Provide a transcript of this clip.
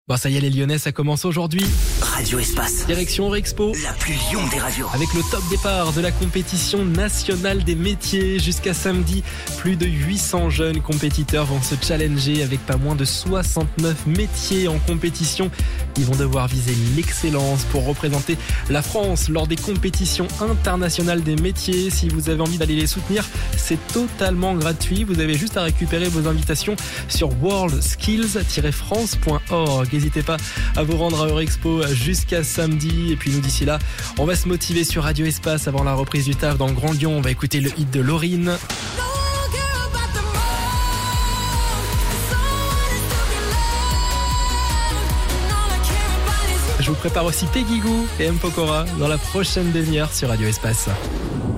Bon, ça y est les Lyonnais, ça commence aujourd'hui. Radio Espace. Direction Eurexpo. La plus Lyon des radios. Avec le top départ de la compétition nationale des métiers jusqu'à samedi. Plus de 800 jeunes compétiteurs vont se challenger avec pas moins de 69 métiers en compétition. Ils vont devoir viser l'excellence pour représenter la France lors des compétitions internationales des métiers. Si vous avez envie d'aller les soutenir, c'est totalement gratuit. Vous avez juste à récupérer vos invitations sur worldskills-france.org. N'hésitez pas à vous rendre à Eurexpo jusqu'à samedi. Et puis nous, d'ici là, on va se motiver sur Radio Espace avant la reprise du taf dans le Grand Lyon. On va écouter le hit de Lauryn. Je vous prépare aussi Peggy Gou et M. Pokora dans la prochaine demi-heure sur Radio Espace.